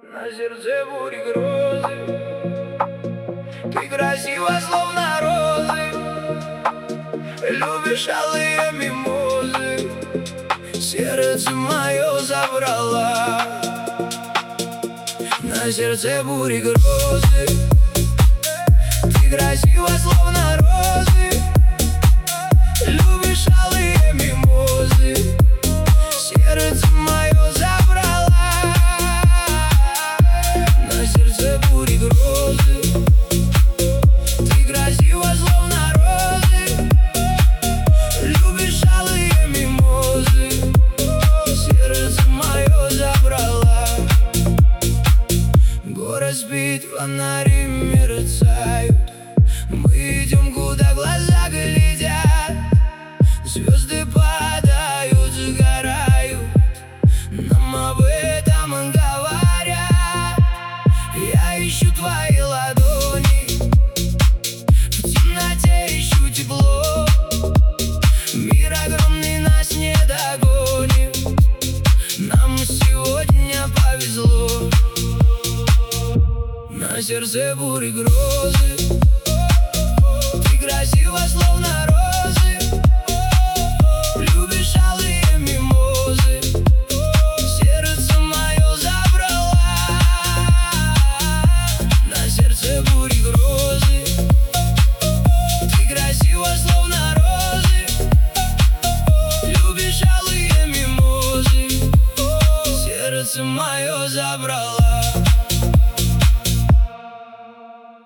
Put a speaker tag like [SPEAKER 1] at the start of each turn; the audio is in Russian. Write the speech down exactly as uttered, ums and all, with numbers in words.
[SPEAKER 1] На сердце бури грозы, ты красива, словно розы, любишь алые мимозы, сердце мое забрала. На сердце бури грозы, ты красива, словно розы, любишь алые мимозы, сердце мое забрала. На сердце бури грозы, ты красива, словно розы, любишь алые мимозы, сердце мое забрала. Город спит, фонари мерцают, мы идем, куда глаза глядят, звезды падают, сгорают, нам об этом говорят. Я ищу твои ладони, в темноте ищу тепло, мир огромный, нас не догонит, нам сегодня повезло. На сердце бури грозы, ты красива, словно роза,